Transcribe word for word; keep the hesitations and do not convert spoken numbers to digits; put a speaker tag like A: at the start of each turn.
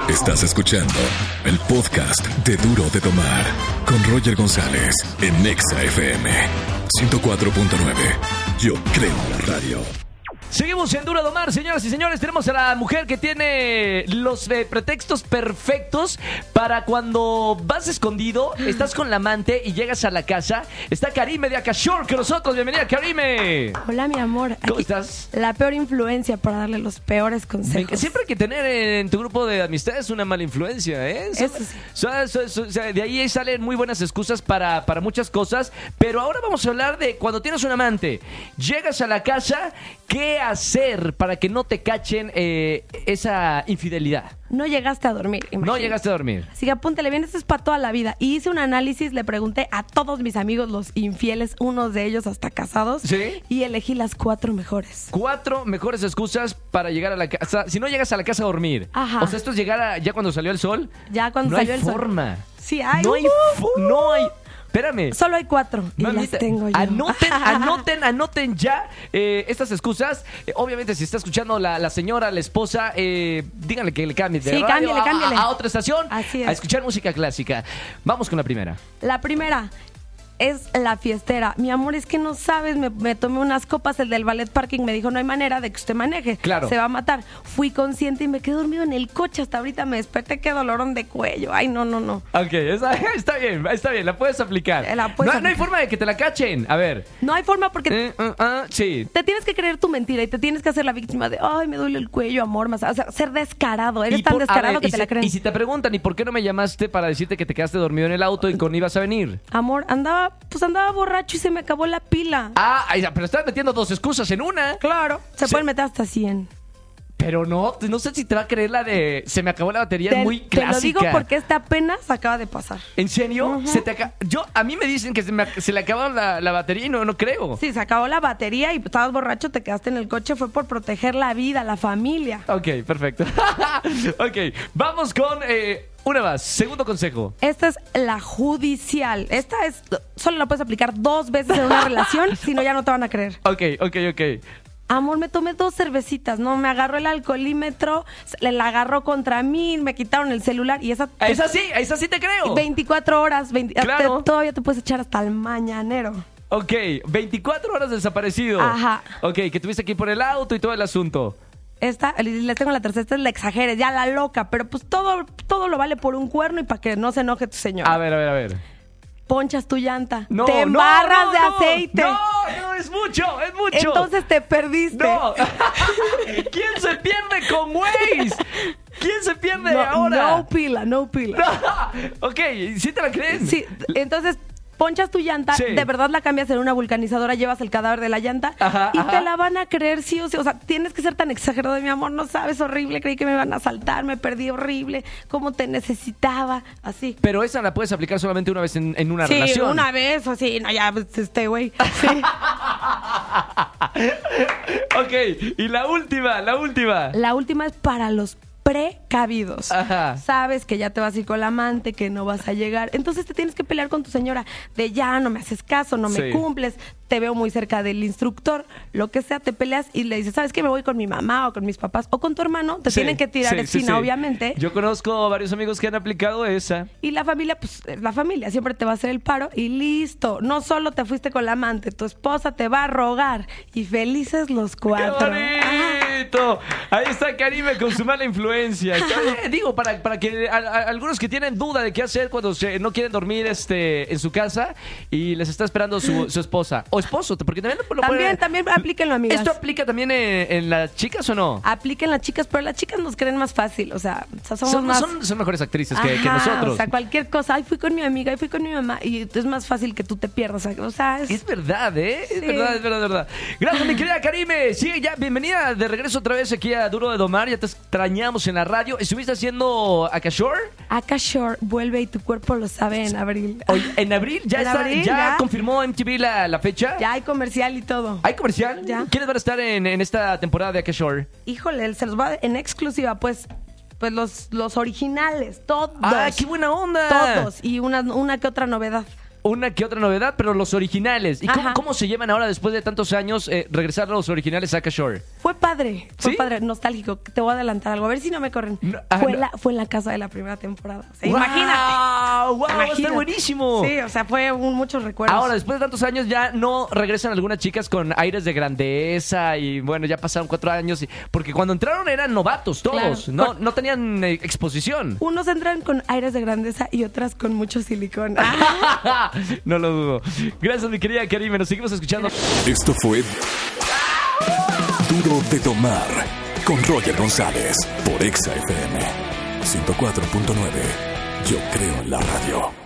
A: Estás escuchando el podcast de Duro de Tomar con Roger González en Nexa F M ciento cuatro punto nueve. Yo creo en la radio.
B: Seguimos en Duro de Tomar, señoras y señores. Tenemos a la mujer que tiene los eh, pretextos perfectos para cuando vas escondido, estás con la amante y llegas a la casa. Está Karime de Akashore con nosotros. Bienvenida, Karime.
C: Hola, mi amor.
B: ¿Cómo
C: Aquí,
B: estás?
C: La peor influencia para darle los peores consejos.
B: Siempre hay que tener en tu grupo de amistades una mala influencia, ¿eh?
C: Eso sí.
B: So, so, so, so, de ahí salen muy buenas excusas para, para muchas cosas. Pero ahora vamos a hablar de cuando tienes un amante. Llegas a la casa, ¿qué hacer para que no te cachen eh, esa infidelidad?
C: No llegaste a dormir, imagínate.
B: No llegaste a dormir.
C: Así que apúntale bien, esto es para toda la vida. Y hice un análisis, le pregunté a todos mis amigos, los infieles, unos de ellos hasta casados.
B: ¿Sí?
C: Y elegí las cuatro mejores.
B: Cuatro mejores excusas para llegar a la casa. Si no llegas a la casa a dormir.
C: Ajá.
B: O sea, esto es llegar a, ya cuando salió el sol.
C: Ya cuando
B: no
C: salió
B: hay
C: el sol.
B: forma.
C: Sí, hay.
B: No hay,
C: uh,
B: fo- no hay. Espérame.
C: Solo hay cuatro y
B: Mamita,
C: las tengo yo.
B: Anoten, anoten, anoten ya eh, estas excusas. Eh, obviamente, si está escuchando la, la señora, la esposa, eh, díganle que le cambie de
C: Sí,
B: radio
C: cámbiale,
B: a,
C: cámbiale.
B: a- a otra estación.
C: Así es.
B: A escuchar música clásica. Vamos con la primera.
C: La primera es la fiestera. Mi amor, es que no sabes, me, me tomé unas copas, el del ballet parking me dijo, no hay manera de que usted maneje.
B: Claro.
C: Se va a matar. Fui consciente y me quedé dormido en el coche. Hasta ahorita me desperté, qué dolorón de cuello. Ay, no, no, no.
B: Ok, está, está bien, está bien, la puedes aplicar.
C: La puedes
B: no, no hay
C: aplicar.
B: forma de que te la cachen. A ver.
C: No hay forma porque
B: Eh, uh, ah, sí.
C: te tienes que creer tu mentira y te tienes que hacer la víctima de, ay, me duele el cuello, amor. Más, o sea, ser descarado. Eres
B: Y
C: tan
B: por- a
C: descarado
B: ver,
C: que
B: y
C: te
B: si-
C: la creen.
B: Y si te preguntan, ¿y por qué no me llamaste para decirte que te quedaste dormido en el auto y con ibas a venir?
C: Amor, andaba, pues andaba borracho y se me acabó la pila.
B: Ah, ay, pero estás metiendo dos excusas en una.
C: Claro. Se
B: Sí.
C: pueden meter hasta cien.
B: Pero no, no sé si te va a creer la de se me acabó la batería,
C: Te,
B: es muy
C: te
B: clásica.
C: lo digo porque esta apenas acaba de pasar.
B: ¿En serio?
C: Ujú.
B: Se te aca- Yo, a mí me dicen que se, me, se le acabaron la, la batería y no, no creo.
C: Sí, se acabó la batería y estabas borracho, te quedaste en el coche, fue por proteger la vida, la familia.
B: Ok, perfecto. Ok, vamos con eh, una más. Segundo consejo.
C: Esta es la judicial. Esta es, solo la puedes aplicar dos veces en una relación, si no ya no te van a creer.
B: Ok, ok, ok.
C: Amor, me tomé dos cervecitas, ¿no? Me agarró el alcoholímetro, le la agarró contra mí, me quitaron el celular y esa...
B: Esa sí, esa sí te creo.
C: veinticuatro horas, veinte,
B: Claro.
C: te- todavía te puedes echar hasta el mañanero.
B: Ok, veinticuatro horas desaparecido.
C: Ajá.
B: Ok, que tuviste que ir por el auto y todo el asunto.
C: Esta, les tengo la tercera, esta es la exageres, ya la loca, pero pues todo, todo lo vale por un cuerno y para que no se enoje tu señora.
B: A ver, a ver, a ver.
C: Ponchas tu llanta,
B: No,
C: te
B: no,
C: embarras
B: no,
C: de
B: no.
C: aceite.
B: No, no, es mucho, es mucho.
C: Entonces te perdiste.
B: No. ¿Quién se pierde con Waze? ¿Quién se pierde
C: no,
B: ahora?
C: no pila, no pila.
B: Ok, ¿sí te la creen?
C: Sí, entonces ponchas tu llanta,
B: Sí.
C: de verdad la cambias en una vulcanizadora, llevas el cadáver de la llanta
B: Ajá,
C: y
B: ajá.
C: te la van a creer sí o sí. O sea, tienes que ser tan exagerado de mi amor, no sabes, horrible, creí que me iban a asaltar, me perdí horrible, cómo te necesitaba, así.
B: Pero esa la puedes aplicar solamente una vez en, en una
C: Sí,
B: relación.
C: una vez o sí, no, ya, pues, este güey. Sí.
B: Ok, y la última, la última.
C: La última es para los precavidos.
B: Ajá.
C: Sabes que ya te vas a ir con la amante, que no vas a llegar. Entonces te tienes que pelear con tu señora de ya no me haces caso, no
B: Sí.
C: me cumples, te veo muy cerca del instructor, lo que sea, te peleas y le dices, ¿sabes qué? Me voy con mi mamá o con mis papás o con tu hermano. Te
B: Sí,
C: tienen que tirar
B: sí, sí,
C: esquina,
B: sí.
C: obviamente.
B: Yo conozco varios amigos que han aplicado esa.
C: Y la familia, pues la familia siempre te va a hacer el paro y listo. No solo te fuiste con la amante, tu esposa te va a rogar y felices los cuatro.
B: ¡Qué bonito! Ahí está Karime con su mala influencia. Está bien, digo, para, para que a- a- algunos que tienen duda de qué hacer cuando se, no quieren dormir este, en su casa y les está esperando su, su esposa o esposo, porque también lo
C: También,
B: pueden-
C: también aplíquenlo, amigas.
B: ¿Esto aplica también en, en las chicas o no?
C: Apliquen las chicas, pero las chicas nos creen más fácil, o sea, o sea, somos
B: Son,
C: más...
B: son, son mejores actrices que, que
C: Ajá,
B: nosotros.
C: O sea, cualquier cosa, ay, fui con mi amiga, ay, fui con mi mamá, y es más fácil que tú te pierdas, o sea, es...
B: Es verdad, ¿eh? Es
C: Sí.
B: verdad, es verdad, es verdad. Gracias, mi querida Karime. Sí, ya, bienvenida de regreso otra vez aquí a Duro de Domar. Ya te extrañamos en la radio. ¿Estuviste haciendo Akashore?
C: Akashore vuelve y tu cuerpo lo sabe en abril.
B: Oye, en abril ya
C: En
B: está,
C: abril,
B: ya,
C: ya.
B: confirmó M T V la, la fecha.
C: Ya hay comercial y todo.
B: ¿Hay comercial?
C: Ya.
B: ¿Quiénes van a estar en, en esta temporada de Akashore?
C: Híjole, se los va en exclusiva, pues, pues los, los originales, todos.
B: ¡Ah, qué buena onda!
C: Todos, y una, una que otra novedad.
B: una que otra novedad, pero los originales. ¿Y cómo,
C: Ajá.
B: cómo se llevan ahora después de tantos años eh, regresar a los originales a Aka Shore?
C: Fue padre, fue
B: ¿Sí?
C: padre, nostálgico. Te voy a adelantar algo, a ver si no me corren.
B: No, ah,
C: fue,
B: no.
C: la, fue en la casa de la primera temporada. O sea,
B: ¡Wow!
C: imagínate.
B: ¡Wow! Va a estar
C: Imagínate.
B: buenísimo.
C: Sí, o sea, fue un, muchos recuerdos.
B: Ahora, después de tantos años, ya no regresan algunas chicas con aires de grandeza y bueno, ya pasaron cuatro años. Y, porque cuando entraron eran novatos todos,
C: Claro.
B: no,
C: Con-
B: no tenían eh, exposición.
C: Unos entran con aires de grandeza y otras con mucho silicón.
B: No lo dudo. Gracias, mi querida Karime. Nos seguimos escuchando.
A: Esto fue Duro de Tomar con Roger González por Exa F M ciento cuatro punto nueve. Yo creo en la radio.